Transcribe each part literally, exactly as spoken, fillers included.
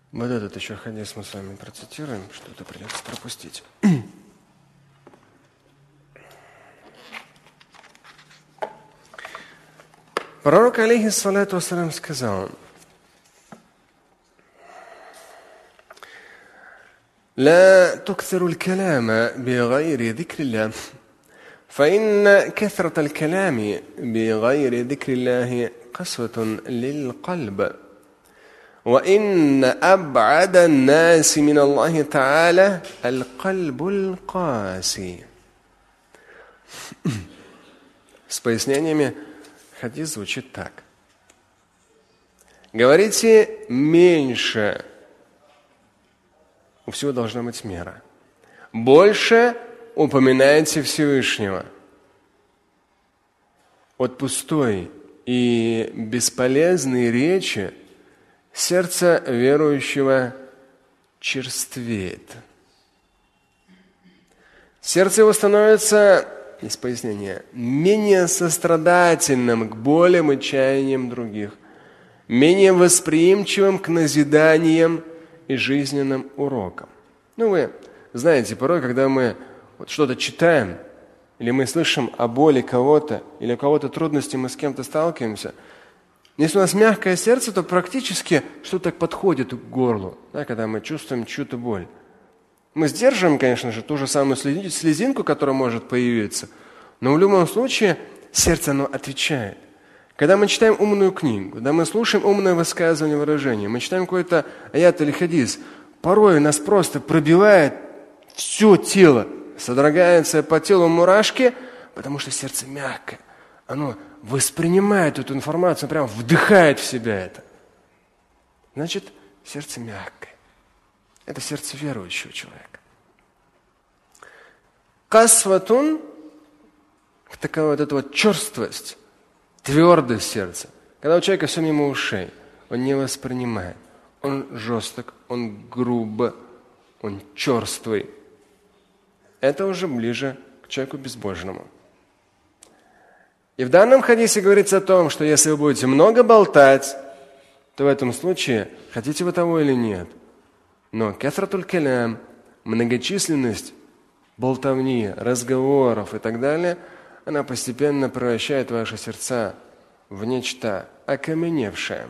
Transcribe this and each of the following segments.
Вот этот еще хадис мы с вами процитируем, что-то придется пропустить. Пророк, алейхиссалату вассалям, сказал: لا تكثروا الكلام بغير ذكر الله فإن كثرة الكلام بغير ذكر الله قسوة للقلب وإن أبعد الناس من الله تعالى القلب القاسي. С пояснениями хадис звучит так. Говорите меньше. У всего должна быть мера. Больше упоминайте Всевышнего. От пустой и бесполезной речи сердце верующего черствеет. Сердце его становится, есть пояснение, менее сострадательным к болям и чаяниям других, менее восприимчивым к назиданиям и жизненным урокам. Ну, вы знаете, порой, когда мы вот что-то читаем, или мы слышим о боли кого-то, или у кого-то трудности, мы с кем-то сталкиваемся, если у нас мягкое сердце, то практически что-то подходит к горлу, да, когда мы чувствуем чью-то боль. Мы сдерживаем, конечно же, ту же самую слезинку, которая может появиться, но в любом случае сердце, оно отвечает. Когда мы читаем умную книгу, когда мы слушаем умное высказывание, выражение, мы читаем какой-то аят или хадис, порой нас просто пробивает все тело, содрогается по телу мурашки, потому что сердце мягкое. Оно воспринимает эту информацию, прямо вдыхает в себя это. Значит, сердце мягкое. Это сердце верующего человека. Касватун, такая вот эта вот черствость, твердость сердца. Когда у человека все мимо ушей, он не воспринимает. Он жесток, он грубо, он черствый. Это уже ближе к человеку безбожному. И в данном хадисе говорится о том, что если вы будете много болтать, то в этом случае, хотите вы того или нет, но кафратуль калям, многочисленность болтовни, разговоров и так далее, она постепенно превращает ваши сердца в нечто окаменевшее.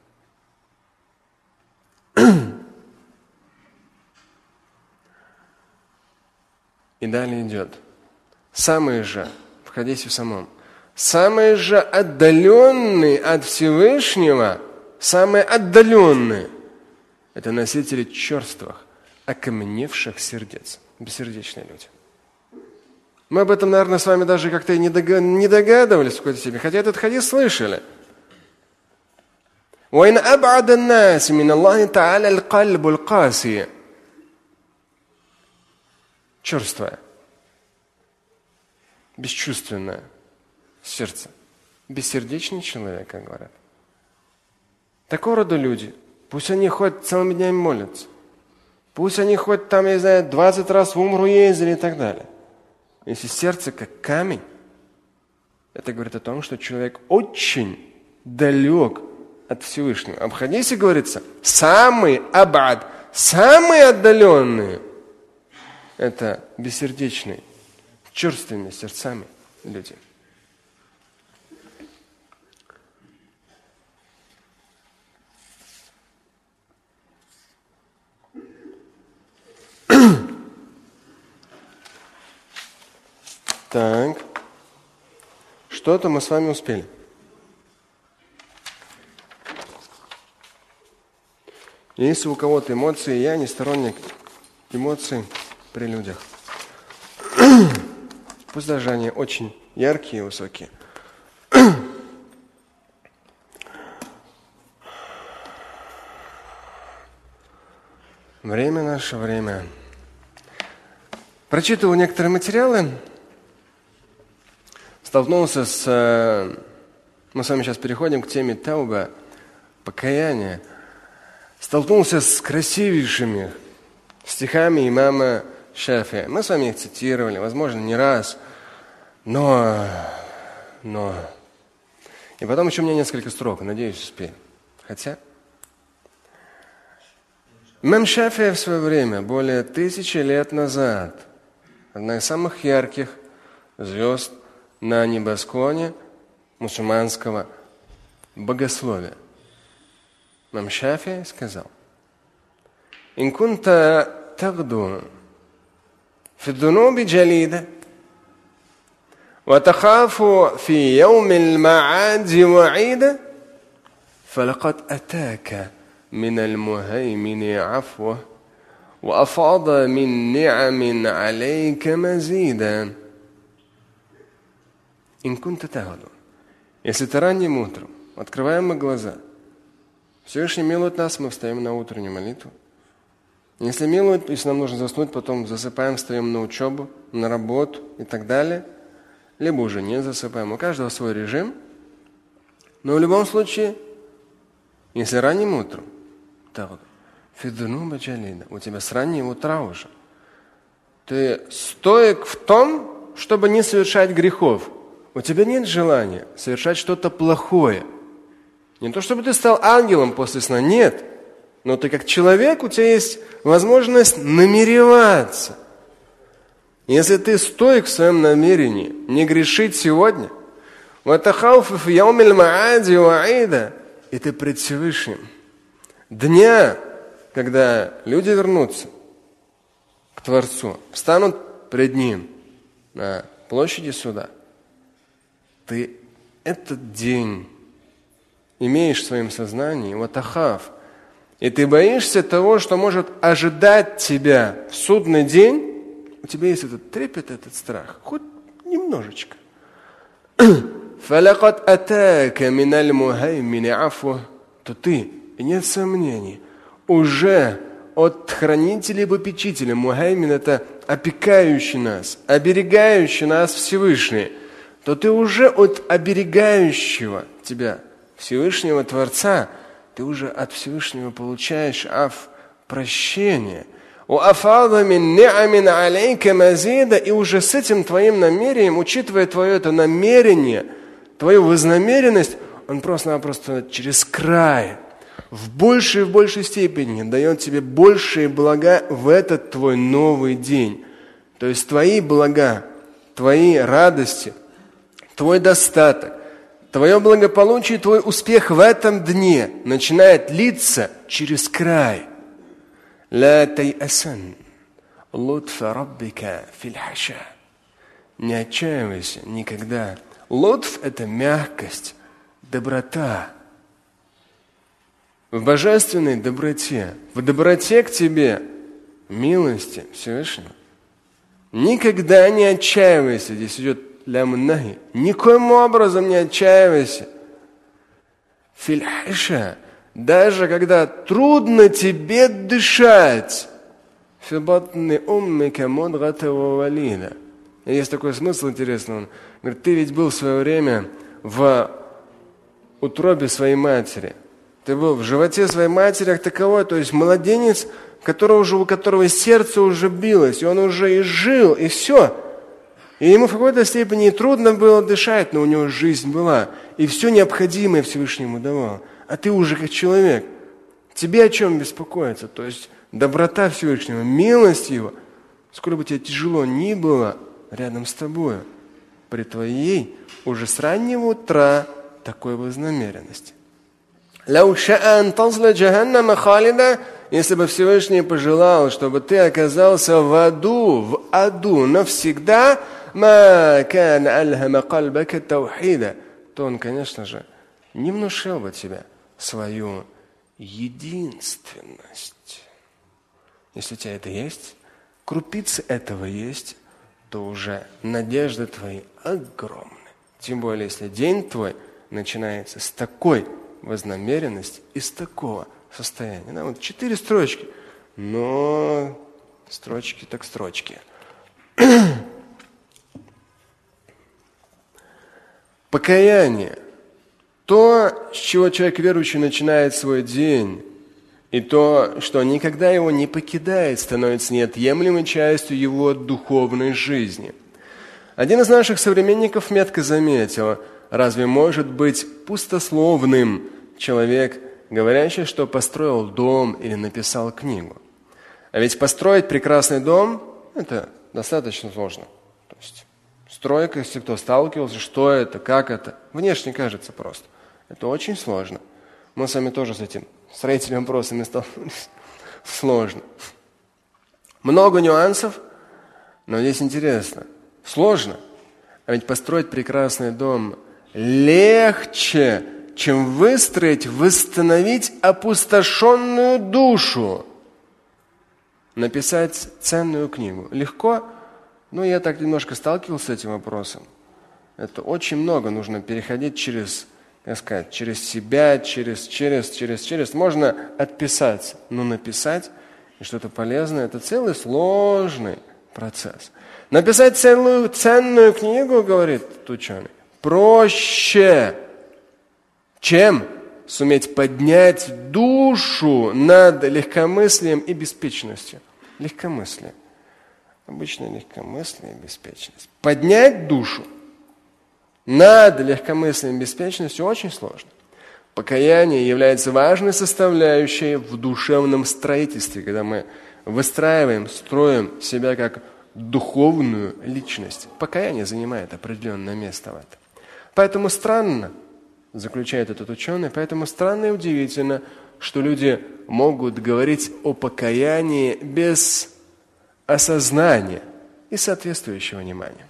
И далее идет. Самые же, в хадисе самом, самые же отдаленные от Всевышнего, самые отдаленные, это носители черствых, окаменевших сердец, бессердечные люди. Мы об этом, наверное, с вами даже как-то и не догадывались в какой-то степени, хотя этот хадис слышали. وَإِنْ أَبْعَدَ النَّاسِ مِنَ اللَّهِ تَعَالَى الْقَلْبُ الْقَاسِيَ. Черствое, бесчувственное сердце, бессердечный человек, как говорят. Такого рода люди, пусть они хоть целыми днями молятся, пусть они хоть там, я не знаю, двадцать раз в умру ездили и так далее. Если сердце как камень, это говорит о том, что человек очень далек от Всевышнего. Об хадисе говорится, самый абад, самые отдаленные, это бессердечные, черствыми сердцами люди. Так, что-то мы с вами успели. Если у кого-то эмоции, я не сторонник эмоций при людях. Пусть даже они очень яркие и высокие. Время наше время. Прочитывал некоторые материалы, столкнулся с... Мы с вами сейчас переходим к теме тауба, покаяния. Столкнулся с красивейшими стихами имама Шафии. Мы с вами их цитировали, возможно, не раз, но... но... И потом еще у меня несколько строк, надеюсь, успею. Хотя... Имам Шафии в свое время, более тысячи лет назад, одна из самых ярких звезд на небосклоне мусульманского богословия. Имам Шафии сказал: «Ин кунта тагду фи дунуби джалида, ва тахафу фи яуми аль-ма'ади ва'iда, фалакад атака мин аль-мухаймини афва, ва афада мин ни'амин алейка мазида». «Ин кунта тагду». Если ты ранним утром открываем мы глаза, Всевышний милует нас, мы встаем на утреннюю молитву. Если милует, если нам нужно заснуть, потом засыпаем, встаем на учебу, на работу и так далее. Либо уже не засыпаем. У каждого свой режим. Но в любом случае, если ранним утром, фидуну баджалида, у тебя с раннего утра уже, ты стоек в том, чтобы не совершать грехов. У тебя нет желания совершать что-то плохое. Не то, чтобы ты стал ангелом после сна, нет. Но ты как человек, у тебя есть возможность намереваться. Если ты стоек в своем намерении не грешить сегодня, и ты пред Всевышним дня, когда люди вернутся к Творцу, встанут пред Ним на площади суда, ты этот день имеешь в своем сознании, ватахав, и ты боишься того, что может ожидать тебя в судный день, у тебя есть этот трепет, этот страх, хоть немножечко. «Фалакад атака миналь мухаймини афу», то ты, и нет сомнений, уже от хранителя и попечителя. Мухаймин – это опекающий нас, оберегающий нас Всевышний. То ты уже от оберегающего тебя Всевышнего Творца, ты уже от Всевышнего получаешь аф прощение. У афада мин ни'амин алейка мазида, и уже с этим твоим намерением, учитывая твое это намерение, твою вознамеренность, он просто-напросто через край, в большей и в большей степени дает тебе большие блага в этот твой новый день. То есть твои блага, твои радости, твой достаток, твое благополучие, твой успех в этом дне начинает литься через край. «Ла тайасан лутфа раббика фил хаша». Не отчаивайся никогда. Лутф – это мягкость, доброта. В божественной доброте, в доброте к тебе, милости Всевышнего. Никогда не отчаивайся. Здесь идет лямнахи. Никоим образом не отчаивайся. Фил хаша. Даже когда трудно тебе дышать. Фи батни уммика мудгата ва валида. Есть такой смысл интересный. Он говорит, ты ведь был в свое время в утробе своей матери. Ты был в животе своей матери как таковой, то есть младенец, который уже, у которого сердце уже билось, и он уже и жил, и все. И ему в какой-то степени трудно было дышать, но у него жизнь была. И все необходимое Всевышнему давал. А ты уже как человек. Тебе о чем беспокоиться? То есть доброта Всевышнего, милость Его, сколько бы тебе тяжело ни было, рядом с тобой, при твоей уже с раннего утра такой вознамеренности. Если бы Всевышний пожелал, чтобы ты оказался в аду, в аду навсегда, то он, конечно же, не внушил бы тебе свою единственность. Если у тебя это есть, крупицы этого есть, то уже надежды твои огромны. Тем более, если день твой начинается с такой вознамеренности и с такого состояния. Да, вот четыре строчки, но строчки так строчки. Покаяние. То, с чего человек верующий начинает свой день, и то, что никогда его не покидает, становится неотъемлемой частью его духовной жизни. Один из наших современников метко заметил, разве может быть пустословным человек, говорящее, что построил дом или написал книгу. А ведь построить прекрасный дом – это достаточно сложно. То есть стройка, если кто сталкивался, что это, как это, внешне кажется просто. Это очень сложно. Мы с вами тоже с этим строительными вопросами столкнулись. Сложно. Много нюансов, но здесь интересно. Сложно. А ведь построить прекрасный дом легче, чем выстроить, восстановить опустошенную душу. Написать ценную книгу. Легко? Ну, я так немножко сталкивался с этим вопросом. Это очень много нужно переходить через, как сказать, через себя, через, через, через, через. Можно отписаться, но написать и что-то полезное – это целый сложный процесс. Написать целую ценную книгу, говорит ученый, проще, чем суметь поднять душу над легкомыслием и беспечностью. Легкомыслие. Обычное легкомыслие и беспечность. Поднять душу над легкомыслием и беспечностью очень сложно. Покаяние является важной составляющей в душевном строительстве, когда мы выстраиваем, строим себя как духовную личность. Покаяние занимает определенное место в этом. Поэтому странно, заключает этот ученый, поэтому странно и удивительно, что люди могут говорить о покаянии без осознания и соответствующего внимания.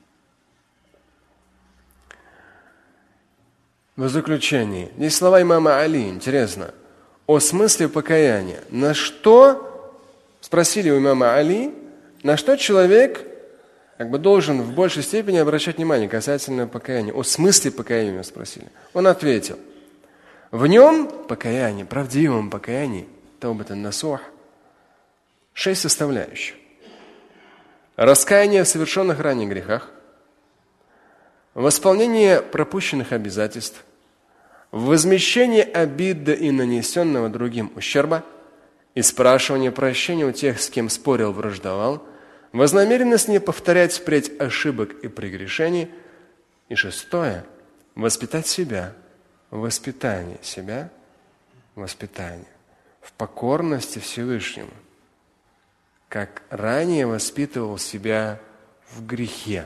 В заключение, здесь слова имама Али, интересно, о смысле покаяния. На что, спросили у имама Али, на что человек как бы должен в большей степени обращать внимание касательно покаяния. О смысле покаяния его спросили. Он ответил, в нем покаяние, правдивом покаянии, таубатан насух, шесть составляющих. Раскаяние в совершенных ранее грехах, восполнение пропущенных обязательств, возмещение обиды и нанесенного другим ущерба, и спрашивание прощения у тех, с кем спорил, враждовал, вознамеренность не повторять впредь ошибок и прегрешений, и шестое – воспитать себя, воспитание себя, воспитание в покорности Всевышнему, как ранее воспитывал себя в грехе.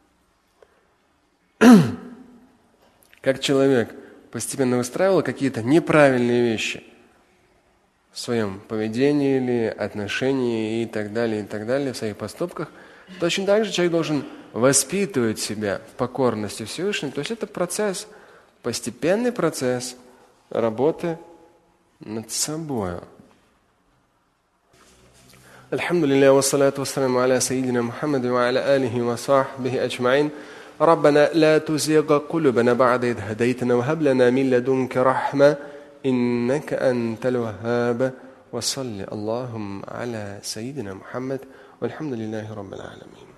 Как человек постепенно выстраивал какие-то неправильные вещи в своем поведении или отношении и так далее, и так далее, в своих поступках, точно так же человек должен воспитывать себя в покорности Всевышнему. То есть это процесс, постепенный процесс работы над собой. Альхамдулиллах, вассалату вассаламу аля сайидина Мухаммаду ва аля алихи ва сахбихи аджмаин. ربنا لا تزغ قلوبنا بعد إذ هديتنا وهب لنا من لدنك رحمة إنك أنت الوهاب وصل اللهم على سيدنا محمد والحمد لله رب العالمين.